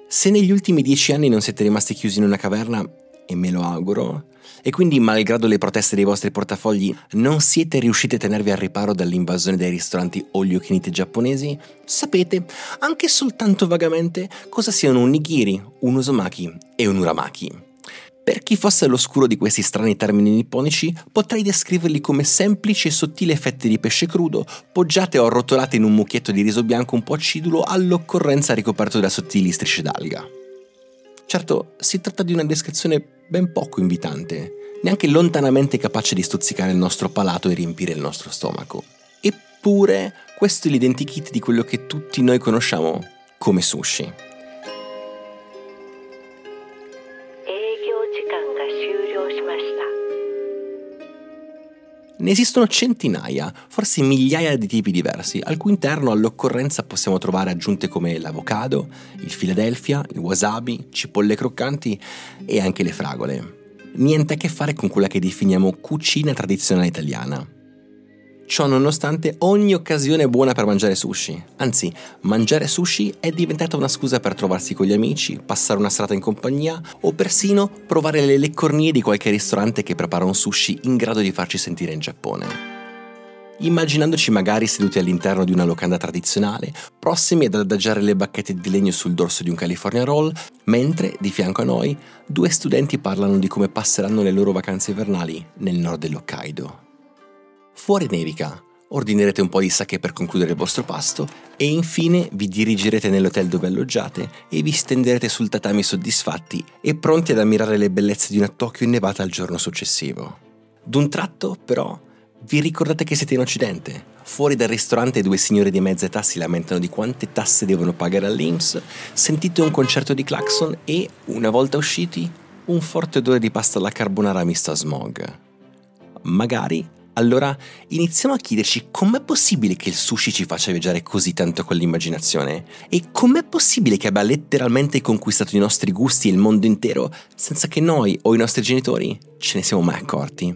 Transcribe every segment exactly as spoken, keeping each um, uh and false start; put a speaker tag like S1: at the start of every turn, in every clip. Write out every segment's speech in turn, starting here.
S1: Se negli ultimi dieci anni non siete rimasti chiusi in una caverna, e me lo auguro, e quindi malgrado le proteste dei vostri portafogli non siete riusciti a tenervi al riparo dall'invasione dei ristoranti all you can eat giapponesi, sapete, anche soltanto vagamente, cosa siano un nigiri, un uzumaki e un uramaki. Per chi fosse all'oscuro di questi strani termini nipponici, potrei descriverli come semplici e sottili fette di pesce crudo, poggiate o arrotolate in un mucchietto di riso bianco un po' acidulo, all'occorrenza ricoperto da sottili strisce d'alga. Certo, si tratta di una descrizione ben poco invitante, neanche lontanamente capace di stuzzicare il nostro palato e riempire il nostro stomaco. Eppure, questo è l'identikit di quello che tutti noi conosciamo come sushi. Ne esistono centinaia, forse migliaia di tipi diversi, al cui interno all'occorrenza possiamo trovare aggiunte come l'avocado, il Philadelphia, il wasabi, cipolle croccanti e anche le fragole. Niente a che fare con quella che definiamo cucina tradizionale italiana. Ciò nonostante, ogni occasione è buona per mangiare sushi. Anzi, mangiare sushi è diventata una scusa per trovarsi con gli amici, passare una serata in compagnia o persino provare le leccornie di qualche ristorante che prepara un sushi in grado di farci sentire in Giappone. Immaginandoci magari seduti all'interno di una locanda tradizionale, prossimi ad adagiare le bacchette di legno sul dorso di un California Roll, mentre, di fianco a noi, due studenti parlano di come passeranno le loro vacanze invernali nel nord dell'Hokkaido. Fuori nevica, ordinerete un po' di sake per concludere il vostro pasto e infine vi dirigerete nell'hotel dove alloggiate e vi stenderete sul tatami soddisfatti e pronti ad ammirare le bellezze di una Tokyo innevata al giorno successivo. D'un tratto, però, vi ricordate che siete in Occidente. Fuori dal ristorante due signore di mezza età si lamentano di quante tasse devono pagare all'I N P S, sentite un concerto di clacson e, una volta usciti, un forte odore di pasta alla carbonara misto a smog. Magari allora iniziamo a chiederci com'è possibile che il sushi ci faccia viaggiare così tanto con l'immaginazione e com'è possibile che abbia letteralmente conquistato i nostri gusti e il mondo intero senza che noi o i nostri genitori ce ne siamo mai accorti.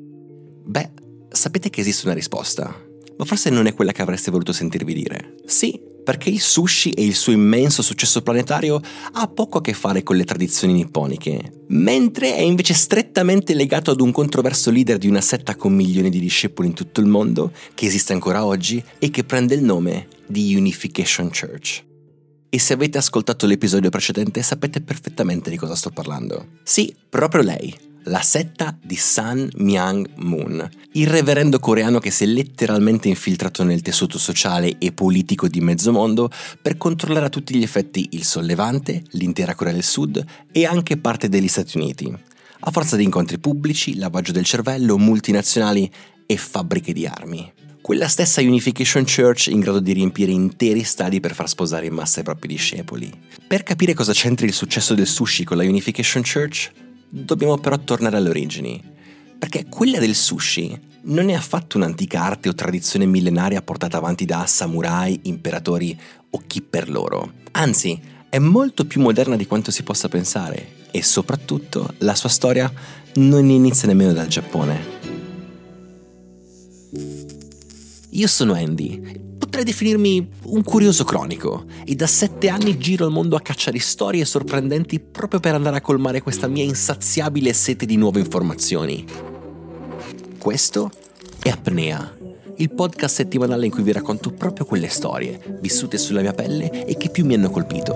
S1: Beh, sapete che esiste una risposta, ma forse non è quella che avreste voluto sentirvi dire. Sì, perché il sushi e il suo immenso successo planetario ha poco a che fare con le tradizioni nipponiche, mentre è invece strettamente legato ad un controverso leader di una setta con milioni di discepoli in tutto il mondo, che esiste ancora oggi e che prende il nome di Unification Church. E se avete ascoltato l'episodio precedente sapete perfettamente di cosa sto parlando. Sì, proprio lei. La setta di Sun Myung Moon, il reverendo coreano che si è letteralmente infiltrato nel tessuto sociale e politico di mezzo mondo per controllare a tutti gli effetti il Sollevante, l'intera Corea del Sud e anche parte degli Stati Uniti, a forza di incontri pubblici, lavaggio del cervello, multinazionali e fabbriche di armi. Quella stessa Unification Church in grado di riempire interi stadi per far sposare in massa i propri discepoli. Per capire cosa c'entri il successo del sushi con la Unification Church, dobbiamo però tornare alle origini, perché quella del sushi non è affatto un'antica arte o tradizione millenaria portata avanti da samurai, imperatori o chi per loro. Anzi, è molto più moderna di quanto si possa pensare e soprattutto la sua storia non inizia nemmeno dal Giappone. Io sono Andy. Potrei definirmi un curioso cronico e da sette anni giro il mondo a caccia di storie sorprendenti proprio per andare a colmare questa mia insaziabile sete di nuove informazioni. Questo è Apnea, il podcast settimanale in cui vi racconto proprio quelle storie vissute sulla mia pelle e che più mi hanno colpito.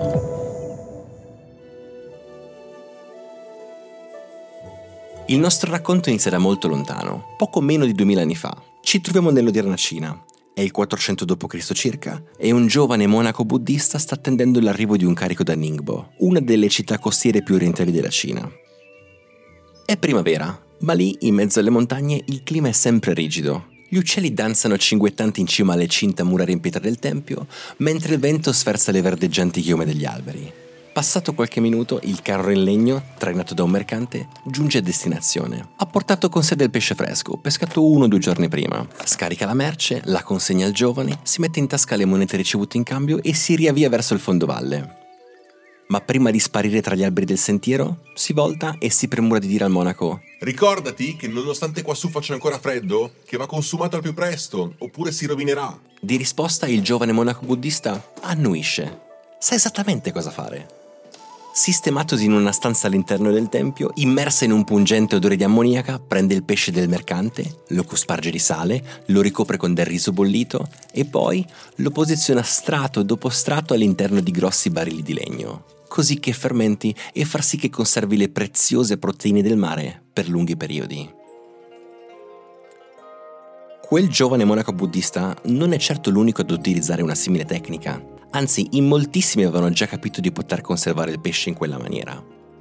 S1: Il nostro racconto inizia da molto lontano, poco meno di duemila anni fa. Ci troviamo nell'odierna Cina. È il quattrocento dopo Cristo circa e un giovane monaco buddista sta attendendo l'arrivo di un carico da Ningbo, una delle città costiere più orientali della Cina. È primavera, ma lì, in mezzo alle montagne, il clima è sempre rigido. Gli uccelli danzano cinguettanti in cima alle cinte mura riempite del tempio, mentre il vento sferza le verdeggianti chiome degli alberi. Passato qualche minuto, il carro in legno, trainato da un mercante, giunge a destinazione. Ha portato con sé del pesce fresco, pescato uno o due giorni prima. Scarica la merce, la consegna al giovane, si mette in tasca le monete ricevute in cambio e si riavvia verso il fondovalle. Ma prima di sparire tra gli alberi del sentiero, si volta e si premura di dire al monaco:
S2: «Ricordati che nonostante quassù faccia ancora freddo, che va consumato al più presto, oppure si rovinerà».
S1: Di risposta il giovane monaco buddista annuisce. Sa esattamente cosa fare. Sistematosi in una stanza all'interno del tempio, immersa in un pungente odore di ammoniaca, prende il pesce del mercante, lo cosparge di sale, lo ricopre con del riso bollito e poi lo posiziona strato dopo strato all'interno di grossi barili di legno, così che fermenti e far sì che conservi le preziose proteine del mare per lunghi periodi. Quel giovane monaco buddista non è certo l'unico ad utilizzare una simile tecnica. Anzi, in moltissimi avevano già capito di poter conservare il pesce in quella maniera.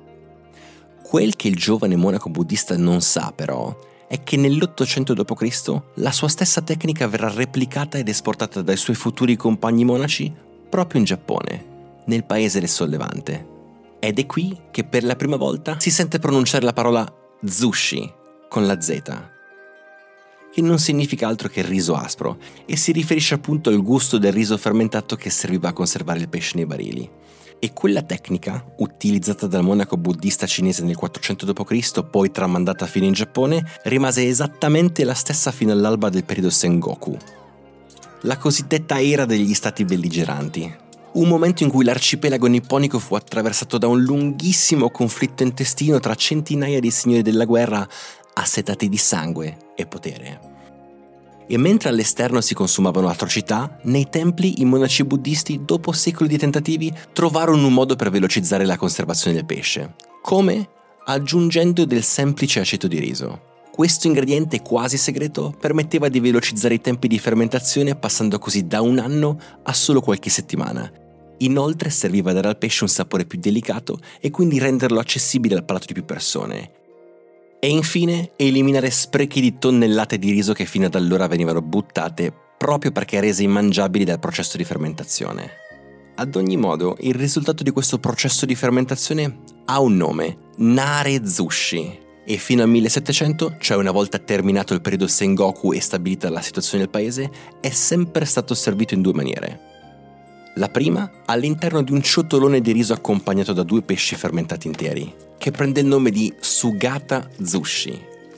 S1: Quel che il giovane monaco buddista non sa, però, è che nell'ottocento dopo Cristo la sua stessa tecnica verrà replicata ed esportata dai suoi futuri compagni monaci proprio in Giappone, nel paese del Sollevante. Ed è qui che per la prima volta si sente pronunciare la parola zushi con la Z, che non significa altro che riso aspro, e si riferisce appunto al gusto del riso fermentato che serviva a conservare il pesce nei barili. E quella tecnica, utilizzata dal monaco buddista cinese nel quattrocento dopo Cristo, poi tramandata fino in Giappone, rimase esattamente la stessa fino all'alba del periodo Sengoku, la cosiddetta era degli stati belligeranti. Un momento in cui l'arcipelago nipponico fu attraversato da un lunghissimo conflitto intestino tra centinaia di signori della guerra assetati di sangue e potere. E mentre all'esterno si consumavano atrocità, nei templi i monaci buddisti, dopo secoli di tentativi, trovarono un modo per velocizzare la conservazione del pesce. Come? Aggiungendo del semplice aceto di riso. Questo ingrediente quasi segreto permetteva di velocizzare i tempi di fermentazione, passando così da un anno a solo qualche settimana. Inoltre serviva a dare al pesce un sapore più delicato e quindi renderlo accessibile al palato di più persone. E infine eliminare sprechi di tonnellate di riso che fino ad allora venivano buttate proprio perché rese immangiabili dal processo di fermentazione. Ad ogni modo, il risultato di questo processo di fermentazione ha un nome, Nare-zushi, e fino al millesettecento, cioè una volta terminato il periodo Sengoku e stabilita la situazione del paese, è sempre stato servito in due maniere. La prima all'interno di un ciotolone di riso accompagnato da due pesci fermentati interi, che prende il nome di Sugata Zushi.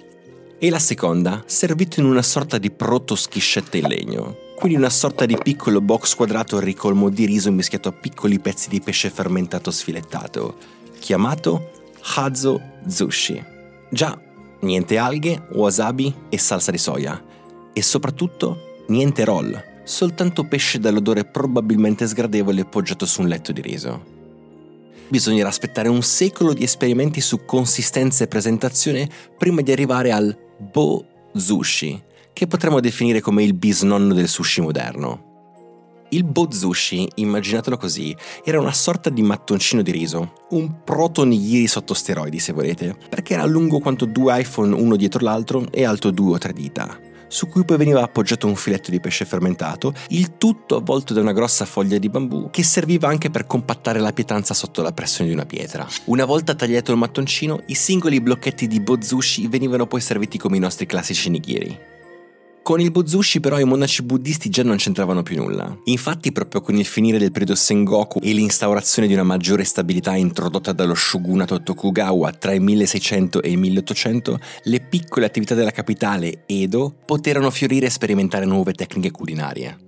S1: E la seconda servito in una sorta di proto-schiscetta in legno, quindi una sorta di piccolo box quadrato ricolmo di riso mischiato a piccoli pezzi di pesce fermentato sfilettato, chiamato Hazo Zushi. Già, niente alghe, wasabi e salsa di soia. E soprattutto niente roll, soltanto pesce dall'odore probabilmente sgradevole poggiato su un letto di riso. Bisognerà aspettare un secolo di esperimenti su consistenza e presentazione prima di arrivare al Bo-zushi, che potremmo definire come il bisnonno del sushi moderno. Il Bo-zushi, immaginatelo così, era una sorta di mattoncino di riso, un proto-nigiri sotto steroidi se volete, perché era lungo quanto due iPhone uno dietro l'altro e alto due o tre dita, su cui poi veniva appoggiato un filetto di pesce fermentato, il tutto avvolto da una grossa foglia di bambù che serviva anche per compattare la pietanza sotto la pressione di una pietra. Una volta tagliato il mattoncino, i singoli blocchetti di Bo-zushi venivano poi serviti come i nostri classici nigiri. Con il Bo-zushi però i monaci buddisti già non c'entravano più nulla. Infatti proprio con il finire del periodo Sengoku e l'instaurazione di una maggiore stabilità introdotta dallo shogunato Tokugawa tra il milleseicento e il milleottocento, le piccole attività della capitale, Edo, poterono fiorire e sperimentare nuove tecniche culinarie.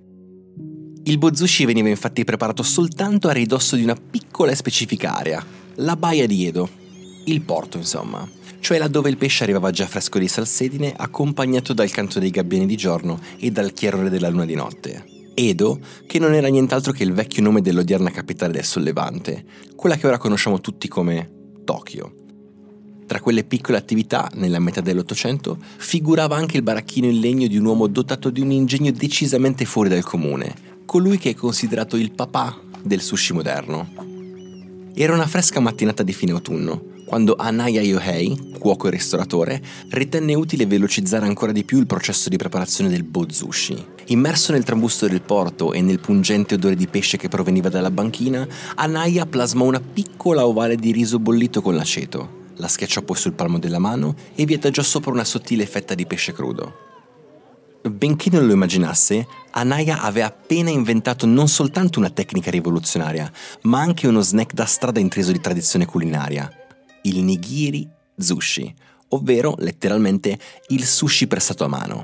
S1: Il Bo-zushi veniva infatti preparato soltanto a ridosso di una piccola e specifica area, la baia di Edo, il porto insomma. Cioè là dove il pesce arrivava già fresco di salsedine, accompagnato dal canto dei gabbiani di giorno e dal chiarore della luna di notte. Edo, che non era nient'altro che il vecchio nome dell'odierna capitale del Sollevante, quella che ora conosciamo tutti come Tokyo. Tra quelle piccole attività, nella metà dell'Ottocento, figurava anche il baracchino in legno di un uomo dotato di un ingegno decisamente fuori dal comune, colui che è considerato il papà del sushi moderno. Era una fresca mattinata di fine autunno, quando Anaya Yohei, cuoco e ristoratore, ritenne utile velocizzare ancora di più il processo di preparazione del Bo-zushi. Immerso nel trambusto del porto e nel pungente odore di pesce che proveniva dalla banchina, Anaya plasmò una piccola ovale di riso bollito con l'aceto, la schiacciò poi sul palmo della mano e vi adagiò sopra una sottile fetta di pesce crudo. Benché non lo immaginasse, Anaya aveva appena inventato non soltanto una tecnica rivoluzionaria, ma anche uno snack da strada intriso di tradizione culinaria, il nigiri zushi, ovvero letteralmente il sushi pressato a mano.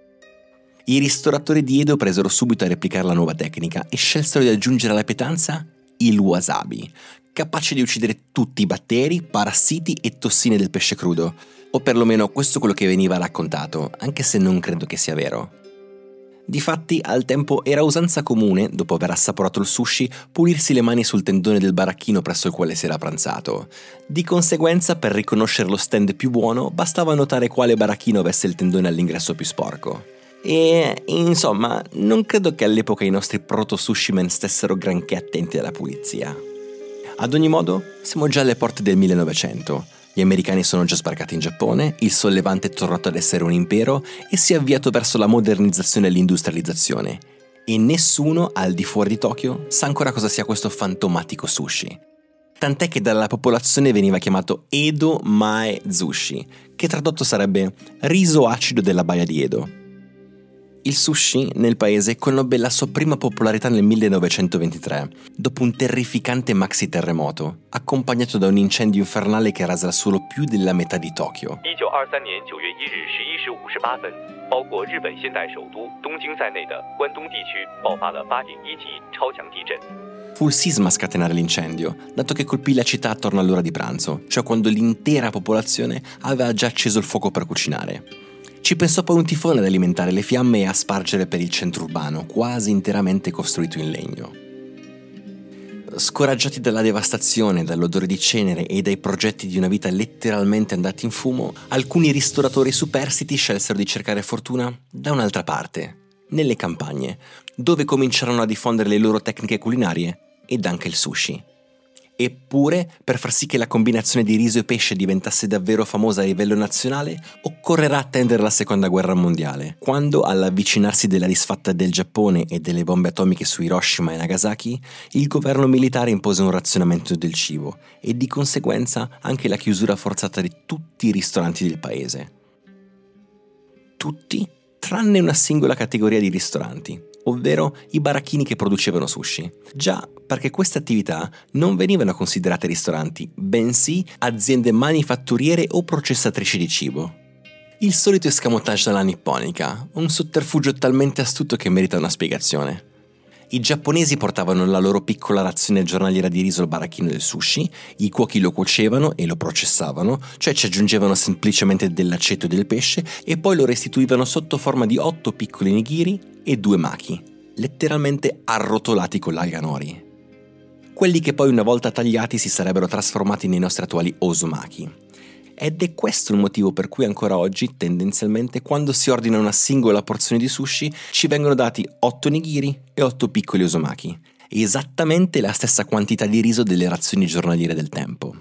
S1: I ristoratori di Edo presero subito a replicare la nuova tecnica e scelsero di aggiungere alla pietanza il wasabi, capace di uccidere tutti i batteri, parassiti e tossine del pesce crudo. O perlomeno questo è quello che veniva raccontato, anche se non credo che sia vero. Difatti, al tempo era usanza comune, dopo aver assaporato il sushi, pulirsi le mani sul tendone del baracchino presso il quale si era pranzato. Di conseguenza, per riconoscere lo stand più buono, bastava notare quale baracchino avesse il tendone all'ingresso più sporco. E, insomma, non credo che all'epoca i nostri proto-sushimen stessero granché attenti alla pulizia. Ad ogni modo, siamo già alle porte del millenovecento. Gli americani sono già sbarcati in Giappone, il sollevante è tornato ad essere un impero e si è avviato verso la modernizzazione e l'industrializzazione. E nessuno, al di fuori di Tokyo, sa ancora cosa sia questo fantomatico sushi. Tant'è che dalla popolazione veniva chiamato Edo Mae Zushi, che tradotto sarebbe riso acido della baia di Edo. Il sushi nel paese conobbe la sua prima popolarità nel millenovecentoventitré, dopo un terrificante maxi terremoto, accompagnato da un incendio infernale che rase al suolo più della metà di Tokyo. Fu il sisma a scatenare l'incendio, dato che colpì la città attorno all'ora di pranzo, cioè quando l'intera popolazione aveva già acceso il fuoco per cucinare. Ci pensò poi un tifone ad alimentare le fiamme e a spargere per il centro urbano, quasi interamente costruito in legno. Scoraggiati dalla devastazione, dall'odore di cenere e dai progetti di una vita letteralmente andati in fumo, alcuni ristoratori superstiti scelsero di cercare fortuna da un'altra parte, nelle campagne, dove cominciarono a diffondere le loro tecniche culinarie ed anche il sushi. Eppure, per far sì che la combinazione di riso e pesce diventasse davvero famosa a livello nazionale, occorrerà attendere la Seconda Guerra Mondiale, quando, all'avvicinarsi della disfatta del Giappone e delle bombe atomiche su Hiroshima e Nagasaki, il governo militare impose un razionamento del cibo e di conseguenza anche la chiusura forzata di tutti i ristoranti del paese. Tutti, tranne una singola categoria di ristoranti, ovvero i baracchini che producevano sushi. Già, perché queste attività non venivano considerate ristoranti, bensì aziende manifatturiere o processatrici di cibo. Il solito escamotage alla nipponica, un sotterfugio talmente astuto che merita una spiegazione. I giapponesi portavano la loro piccola razione giornaliera di riso al baracchino del sushi, i cuochi lo cuocevano e lo processavano, cioè ci aggiungevano semplicemente dell'aceto e del pesce e poi lo restituivano sotto forma di otto piccoli nigiri e due maki, letteralmente arrotolati con l'alga nori. Quelli che poi una volta tagliati si sarebbero trasformati nei nostri attuali osomaki. Ed è questo il motivo per cui ancora oggi, tendenzialmente, quando si ordina una singola porzione di sushi, ci vengono dati otto nigiri e otto piccoli osomaki, esattamente la stessa quantità di riso delle razioni giornaliere del tempo.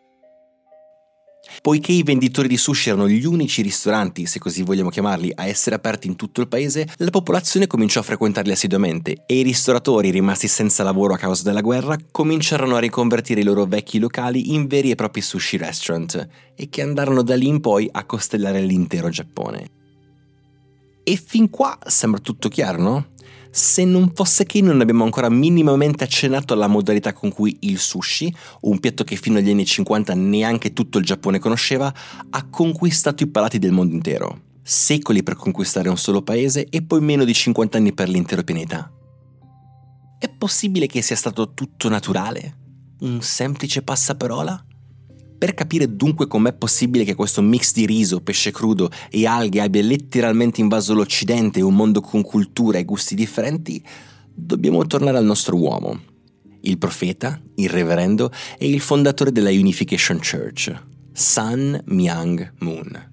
S1: Poiché i venditori di sushi erano gli unici ristoranti, se così vogliamo chiamarli, a essere aperti in tutto il paese, la popolazione cominciò a frequentarli assiduamente e i ristoratori, rimasti senza lavoro a causa della guerra, cominciarono a riconvertire i loro vecchi locali in veri e propri sushi restaurant e che andarono da lì in poi a costellare l'intero Giappone. E fin qua sembra tutto chiaro, no? Se non fosse che non abbiamo ancora minimamente accennato alla modalità con cui il sushi, un piatto che fino agli anni cinquanta neanche tutto il Giappone conosceva, ha conquistato i palati del mondo intero. Secoli per conquistare un solo paese e poi meno di cinquanta anni per l'intero pianeta. È possibile che sia stato tutto naturale? Un semplice passaparola? Per capire dunque com'è possibile che questo mix di riso, pesce crudo e alghe abbia letteralmente invaso l'Occidente e un mondo con cultura e gusti differenti, dobbiamo tornare al nostro uomo, il profeta, il reverendo e il fondatore della Unification Church, Sun Myung Moon.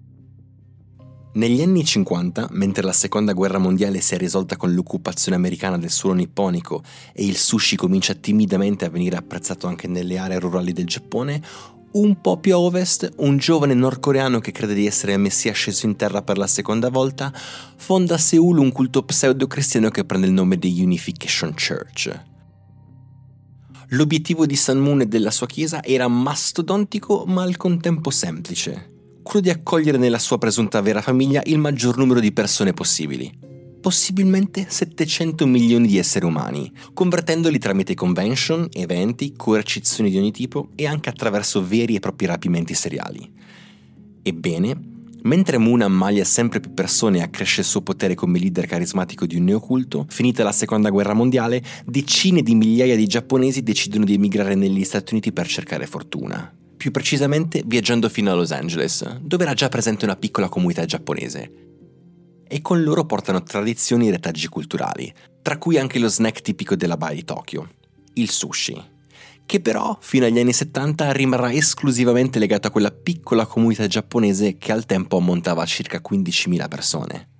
S1: Negli anni cinquanta, mentre la seconda guerra mondiale si è risolta con l'occupazione americana del suolo nipponico e il sushi comincia timidamente a venire apprezzato anche nelle aree rurali del Giappone, un po' più a ovest, un giovane nordcoreano che crede di essere il messia sceso in terra per la seconda volta, fonda a Seul un culto pseudo-cristiano che prende il nome di Unification Church. L'obiettivo di Sun Moon e della sua chiesa era mastodontico ma al contempo semplice, quello di accogliere nella sua presunta vera famiglia il maggior numero di persone possibili, possibilmente settecento milioni di esseri umani, convertendoli tramite convention, eventi, coercizioni di ogni tipo e anche attraverso veri e propri rapimenti seriali. Ebbene, Mentre Moon ammaglia sempre più persone e accresce il suo potere come leader carismatico di un neoculto, finita la seconda guerra mondiale, decine di migliaia di giapponesi decidono di emigrare negli Stati Uniti per cercare fortuna. Più precisamente viaggiando fino a Los Angeles, dove era già presente una piccola comunità giapponese. E con loro portano tradizioni e retaggi culturali, tra cui anche lo snack tipico della baia di Tokyo, il sushi, che però fino agli anni settanta rimarrà esclusivamente legato a quella piccola comunità giapponese che al tempo ammontava a circa quindicimila persone.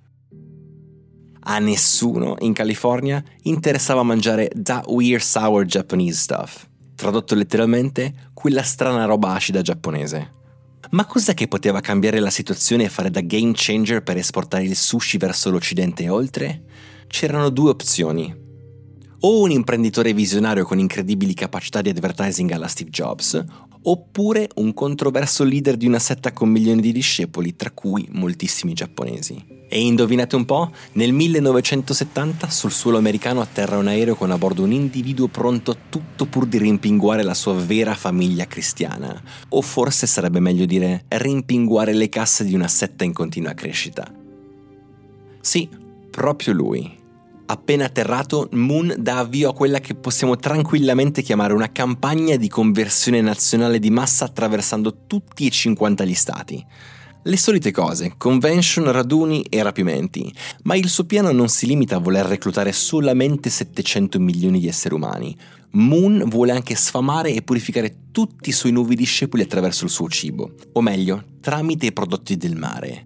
S1: A nessuno in California interessava mangiare that weird sour Japanese stuff, tradotto letteralmente quella strana roba acida giapponese. Ma cos'è che poteva cambiare la situazione e fare da game changer per esportare il sushi verso l'Occidente e oltre? C'erano due opzioni. O un imprenditore visionario con incredibili capacità di advertising alla Steve Jobs, oppure un controverso leader di una setta con milioni di discepoli, tra cui moltissimi giapponesi. E indovinate un po', nel millenovecentosettanta sul suolo americano atterra un aereo con a bordo un individuo pronto a tutto pur di rimpinguare la sua vera famiglia cristiana. O forse sarebbe meglio dire rimpinguare le casse di una setta in continua crescita. Sì, proprio lui. Appena atterrato, Moon dà avvio a quella che possiamo tranquillamente chiamare una campagna di conversione nazionale di massa attraversando tutti e cinquanta gli stati. Le solite cose, convention, raduni e rapimenti, ma il suo piano non si limita a voler reclutare solamente settecento milioni di esseri umani. Moon vuole anche sfamare e purificare tutti i suoi nuovi discepoli attraverso il suo cibo, o meglio, tramite i prodotti del mare.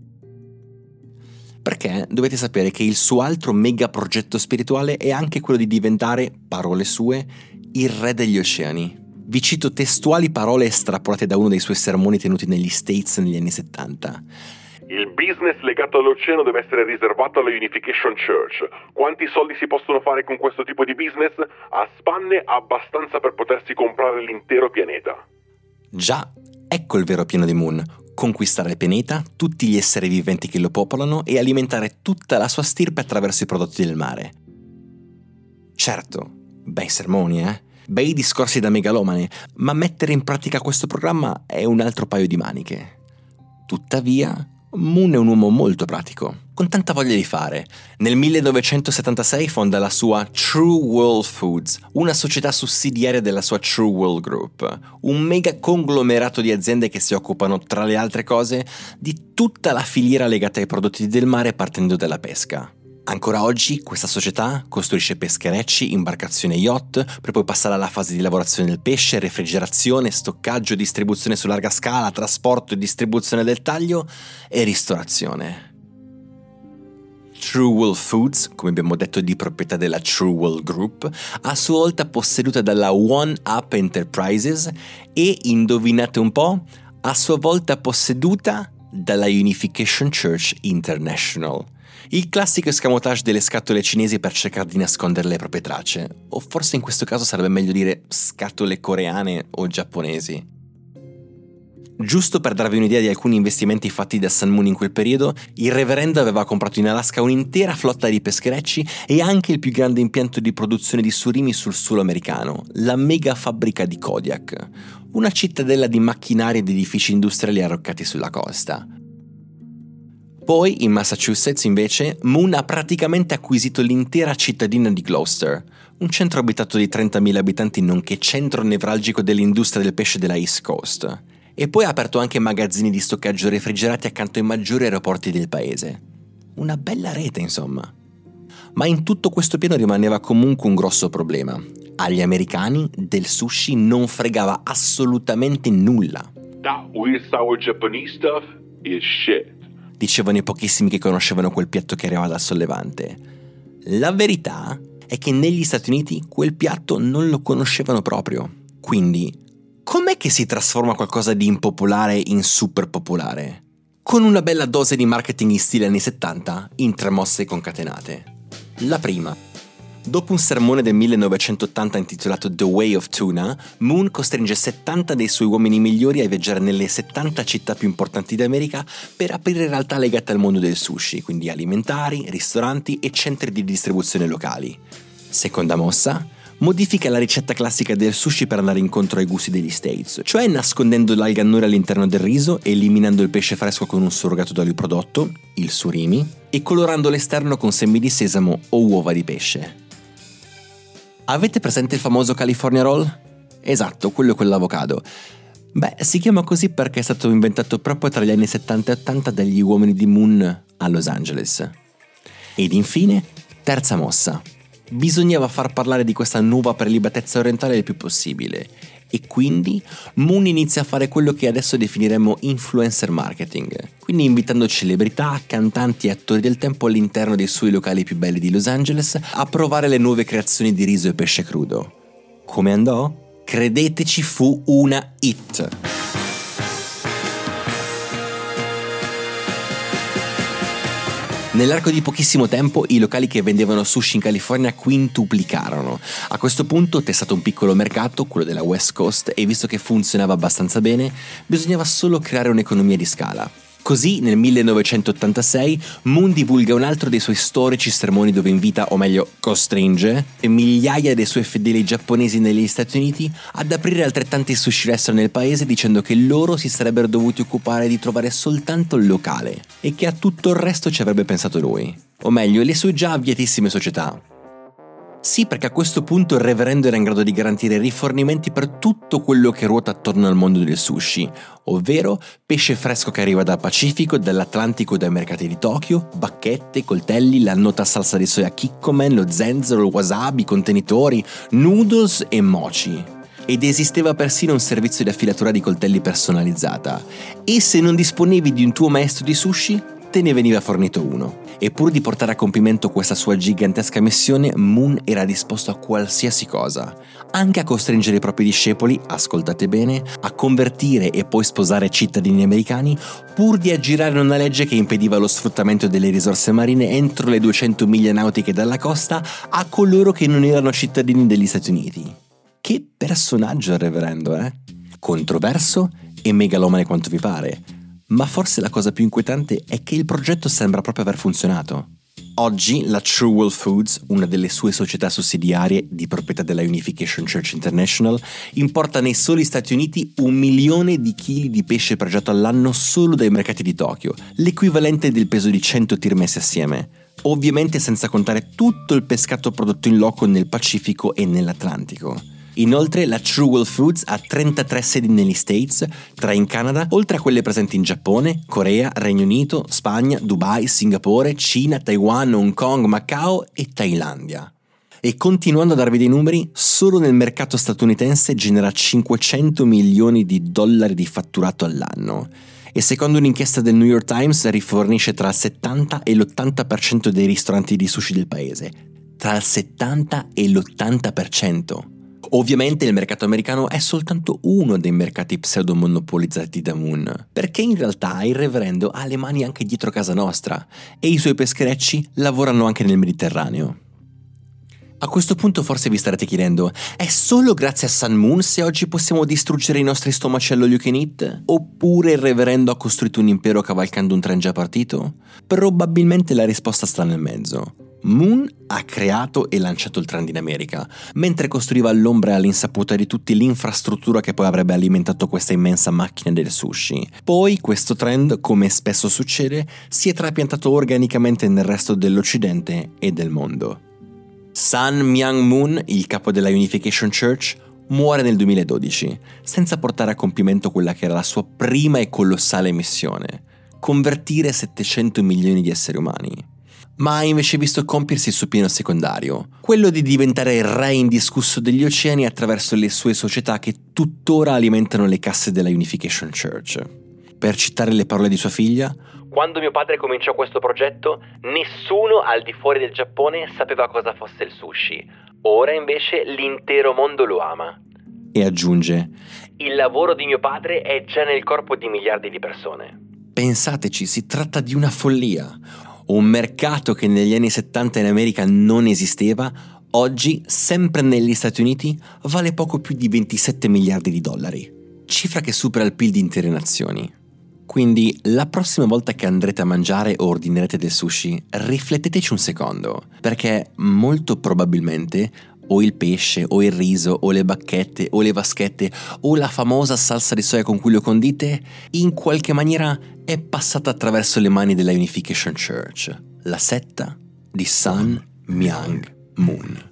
S1: Perché dovete sapere che il suo altro mega progetto spirituale è anche quello di diventare, parole sue, il re degli oceani. Vi cito testuali parole estrapolate da uno dei suoi sermoni tenuti negli States negli anni settanta.
S2: Il business legato all'oceano deve essere riservato alla Unification Church. Quanti soldi si possono fare con questo tipo di business? A spanne abbastanza per potersi comprare l'intero pianeta.
S1: Già, ecco il vero piano di Moon. Conquistare il pianeta, tutti gli esseri viventi che lo popolano e alimentare tutta la sua stirpe attraverso i prodotti del mare. Certo, bei sermoni, eh? Bei discorsi da megalomane, ma mettere in pratica questo programma è un altro paio di maniche. Tuttavia, Moon è un uomo molto pratico, con tanta voglia di fare. Nel millenovecentosettantasei fonda la sua True World Foods, una società sussidiaria della sua True World Group, un mega conglomerato di aziende che si occupano, tra le altre cose, di tutta la filiera legata ai prodotti del mare partendo dalla pesca. Ancora oggi questa società costruisce pescherecci, imbarcazioni e yacht per poi passare alla fase di lavorazione del pesce, refrigerazione, stoccaggio, distribuzione su larga scala, trasporto e distribuzione del taglio e ristorazione. True World Foods, come abbiamo detto di proprietà della True World Group, a sua volta posseduta dalla One Up Enterprises e, indovinate un po', a sua volta posseduta dalla Unification Church International. Il classico escamotage delle scatole cinesi per cercare di nascondere le proprie tracce, o forse in questo caso sarebbe meglio dire scatole coreane o giapponesi. Giusto per darvi un'idea di alcuni investimenti fatti da Sun Moon in quel periodo, il reverendo aveva comprato in Alaska un'intera flotta di pescherecci e anche il più grande impianto di produzione di surimi sul suolo americano, la mega fabbrica di Kodiak, una cittadella di macchinari ed edifici industriali arroccati sulla costa. Poi, in Massachusetts, invece, Moon ha praticamente acquisito l'intera cittadina di Gloucester, un centro abitato di trentamila abitanti nonché centro nevralgico dell'industria del pesce della East Coast. E poi ha aperto anche magazzini di stoccaggio refrigerati accanto ai maggiori aeroporti del paese. Una bella rete, insomma. Ma in tutto questo piano rimaneva comunque un grosso problema. Agli americani del sushi non fregava assolutamente nulla.
S2: That weird sour Japanese stuff is shit.
S1: Dicevano i pochissimi che conoscevano quel piatto che arrivava dal sollevante. La verità è che negli Stati Uniti quel piatto non lo conoscevano proprio. Quindi, com'è che si trasforma qualcosa di impopolare in super popolare? Con una bella dose di marketing in stile anni settanta, in tre mosse concatenate. La prima. Dopo un sermone del millenovecentottanta intitolato The Way of Tuna, Moon costringe settanta dei suoi uomini migliori a viaggiare nelle settanta città più importanti d'America per aprire realtà legate al mondo del sushi, quindi alimentari, ristoranti e centri di distribuzione locali. Seconda mossa, modifica la ricetta classica del sushi per andare incontro ai gusti degli States, cioè nascondendo l'alga nori all'interno del riso, eliminando il pesce fresco con un surrogato d'olio prodotto, il surimi, e colorando l'esterno con semi di sesamo o uova di pesce. Avete presente il famoso California Roll? Esatto, quello con l'avocado. Beh, si chiama così perché è stato inventato proprio tra gli anni settanta e ottanta dagli uomini di Moon a Los Angeles. Ed infine, terza mossa. Bisognava far parlare di questa nuova prelibatezza orientale il più possibile. E quindi Moon inizia a fare quello che adesso definiremmo influencer marketing, quindi invitando celebrità, cantanti e attori del tempo all'interno dei suoi locali più belli di Los Angeles a provare le nuove creazioni di riso e pesce crudo. Come andò? Credeteci, fu una hit. Nell'arco di pochissimo tempo i locali che vendevano sushi in California quintuplicarono. A questo punto, testato un piccolo mercato, quello della West Coast, e visto che funzionava abbastanza bene, bisognava solo creare un'economia di scala. Così, nel millenovecentottantasei, Moon divulga un altro dei suoi storici sermoni dove invita, o meglio, costringe, migliaia dei suoi fedeli giapponesi negli Stati Uniti ad aprire altrettanti sushi restaurant nel paese dicendo che loro si sarebbero dovuti occupare di trovare soltanto il locale e che a tutto il resto ci avrebbe pensato lui. O meglio, le sue già avviatissime società. Sì, perché a questo punto il reverendo era in grado di garantire rifornimenti per tutto quello che ruota attorno al mondo del sushi, ovvero pesce fresco che arriva dal Pacifico, dall'Atlantico e dai mercati di Tokyo, bacchette, coltelli, la nota salsa di soia Kikkoman, lo zenzero, il wasabi, contenitori, noodles e mochi. Ed esisteva persino un servizio di affilatura di coltelli personalizzata. E se non disponevi di un tuo maestro di sushi, te ne veniva fornito uno. E pur di portare a compimento questa sua gigantesca missione, Moon era disposto a qualsiasi cosa, anche a costringere i propri discepoli, ascoltate bene, a convertire e poi sposare cittadini americani, pur di aggirare una legge che impediva lo sfruttamento delle risorse marine entro le duecento miglia nautiche dalla costa a coloro che non erano cittadini degli Stati Uniti. Che personaggio il reverendo, eh? Controverso e megalomane quanto vi pare. Ma forse la cosa più inquietante è che il progetto sembra proprio aver funzionato. Oggi la True World Foods, una delle sue società sussidiarie di proprietà della Unification Church International, importa nei soli Stati Uniti un milione di chili di pesce pregiato all'anno solo dai mercati di Tokyo, l'equivalente del peso di cento tir messi assieme. Ovviamente senza contare tutto il pescato prodotto in loco nel Pacifico e nell'Atlantico. Inoltre la True World Foods ha trentatré sedi negli States, tre in Canada, oltre a quelle presenti in Giappone, Corea, Regno Unito, Spagna, Dubai, Singapore, Cina, Taiwan, Hong Kong, Macao e Thailandia. E continuando a darvi dei numeri, solo nel mercato statunitense genera cinquecento milioni di dollari di fatturato all'anno. E secondo un'inchiesta del New York Times rifornisce tra il settanta e l'ottanta per cento dei ristoranti di sushi del paese. Tra il settanta e l'ottanta per cento. Ovviamente il mercato americano è soltanto uno dei mercati pseudo-monopolizzati da Moon, perché in realtà il reverendo ha le mani anche dietro casa nostra e i suoi pescherecci lavorano anche nel Mediterraneo. A questo punto forse vi starete chiedendo, è solo grazie a Sun Moon se oggi possiamo distruggere i nostri stomaci all'all you can eat? Oppure il reverendo ha costruito un impero cavalcando un tren già partito? Probabilmente la risposta sta nel mezzo. Moon ha creato e lanciato il trend in America, mentre costruiva all'ombra e all'insaputa di tutti l'infrastruttura che poi avrebbe alimentato questa immensa macchina del sushi. Poi questo trend, come spesso succede, si è trapiantato organicamente nel resto dell'Occidente e del mondo. Sun Myung Moon, il capo della Unification Church, muore nel duemiladodici, senza portare a compimento quella che era la sua prima e colossale missione: convertire settecento milioni di esseri umani. Ma ha invece visto compiersi il suo piano secondario, quello di diventare il re indiscusso degli oceani attraverso le sue società che tuttora alimentano le casse della Unification Church. Per citare le parole di sua figlia,
S3: quando mio padre cominciò questo progetto, nessuno al di fuori del Giappone sapeva cosa fosse il sushi. Ora invece l'intero mondo lo ama.
S1: E aggiunge,
S3: il lavoro di mio padre è già nel corpo di miliardi di persone.
S1: Pensateci, si tratta di una follia. Un mercato che negli anni settanta in America non esisteva, oggi, sempre negli Stati Uniti, vale poco più di ventisette miliardi di dollari, cifra che supera il P I L di intere nazioni. Quindi, la prossima volta che andrete a mangiare o ordinerete del sushi, rifletteteci un secondo, perché molto probabilmente o il pesce, o il riso, o le bacchette, o le vaschette, o la famosa salsa di soia con cui lo condite, in qualche maniera è passata attraverso le mani della Unification Church, la setta di Sun Myung Moon.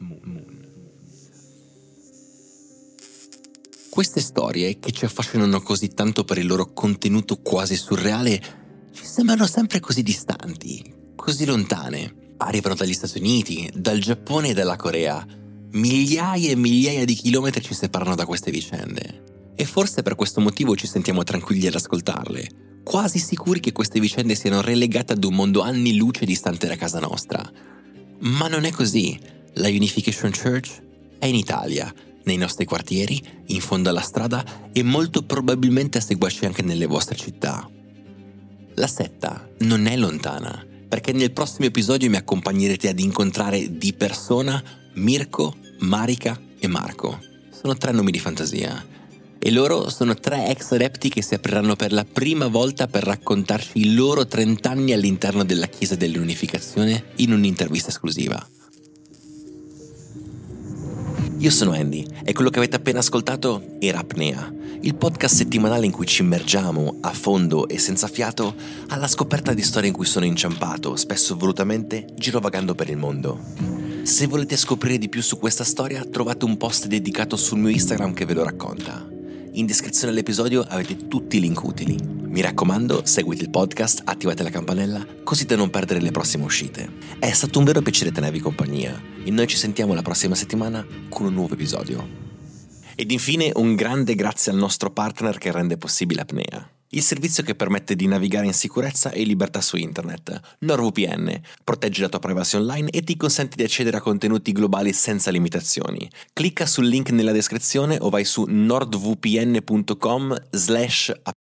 S1: Queste storie, che ci affascinano così tanto per il loro contenuto quasi surreale, ci sembrano sempre così distanti, così lontane. Arrivano dagli Stati Uniti, dal Giappone e dalla Corea. Migliaia e migliaia di chilometri ci separano da queste vicende. E forse per questo motivo ci sentiamo tranquilli ad ascoltarle, quasi sicuri che queste vicende siano relegate ad un mondo anni luce distante da casa nostra. Ma non è così. La Unification Church è in Italia, nei nostri quartieri, in fondo alla strada e molto probabilmente a seguirci anche nelle vostre città. La setta non è lontana, perché nel prossimo episodio mi accompagnerete ad incontrare di persona Mirko, Marika e Marco. Sono tre nomi di fantasia. E loro sono tre ex adepti che si apriranno per la prima volta per raccontarci i loro trent'anni all'interno della Chiesa dell'Unificazione in un'intervista esclusiva. Io sono Andy e quello che avete appena ascoltato era Apnea, il podcast settimanale in cui ci immergiamo a fondo e senza fiato alla scoperta di storie in cui sono inciampato, spesso volutamente, girovagando per il mondo. Se volete scoprire di più su questa storia, trovate un post dedicato sul mio Instagram che ve lo racconta. In descrizione all'episodio avete tutti i link utili. Mi raccomando, seguite il podcast, attivate la campanella, così da non perdere le prossime uscite. È stato un vero piacere tenervi compagnia e noi ci sentiamo la prossima settimana con un nuovo episodio. Ed infine un grande grazie al nostro partner che rende possibile Apnea, il servizio che permette di navigare in sicurezza e libertà su internet. NordVPN protegge la tua privacy online e ti consente di accedere a contenuti globali senza limitazioni. Clicca sul link nella descrizione o vai su nordvpn punto com slash